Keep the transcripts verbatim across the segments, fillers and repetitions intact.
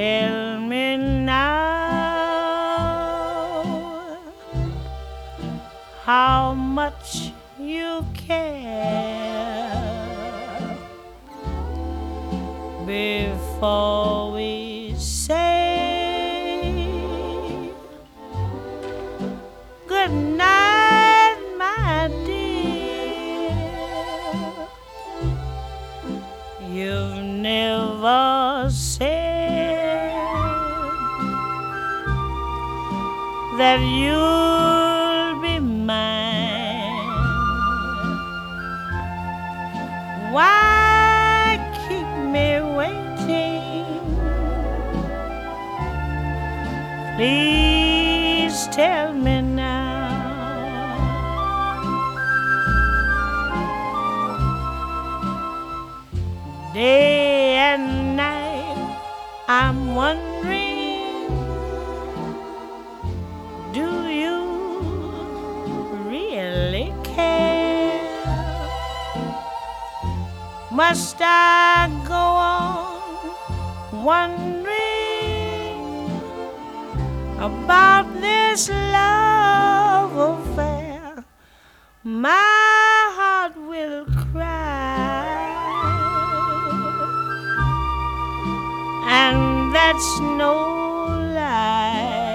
Tell me now how much you care before we say good night, my dear. You've never said that you'll be mine. Why keep me waiting? Please tell me now. Day and night I'm wondering, do you really care? Must I go on wondering about this love affair? My heart will cry, and that's no lie.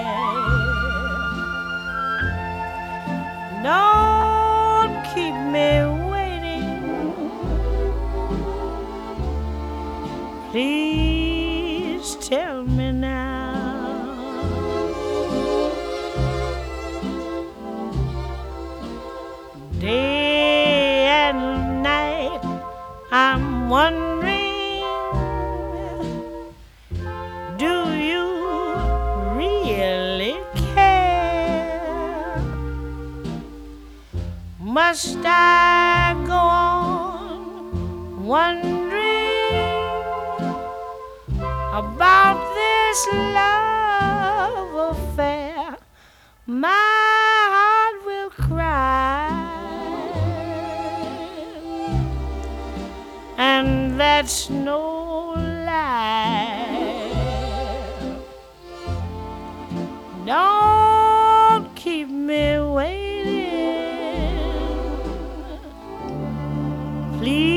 Don't keep me waiting. Please tell me now. Day and night I'm wondering, do you really care? Must I go on wondering about this love affair? My heart will cry, and that's no lie. Don't keep me waiting, please.